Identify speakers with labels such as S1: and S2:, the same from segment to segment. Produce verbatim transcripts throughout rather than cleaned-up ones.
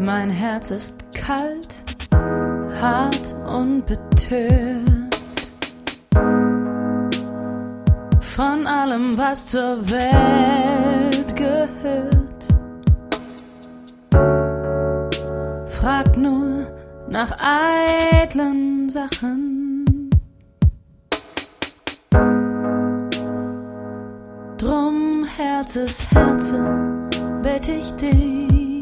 S1: Mein Herz ist kalt, hart und betört von allem, was zur Welt gehört. Frag nur nach eitlen Sachen. Drum, Herzes Herze, bitt ich dich.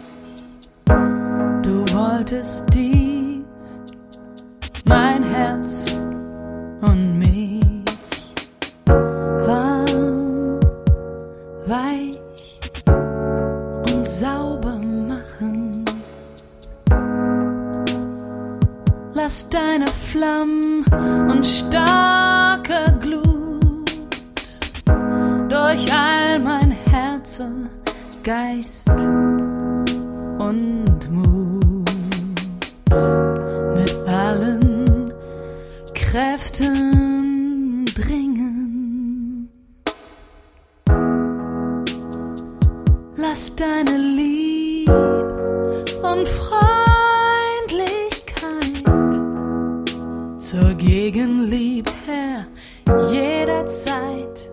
S1: Du wolltest dies, mein Herz und mich. Warm, weich und sauber machen. Lass deine Flammen und starke Glut durch all mein Herz, Geist und Mut. Mit allen Kräften dringen. Lass deine Lieb und Freundlichkeit zur Gegenlieb her jederzeit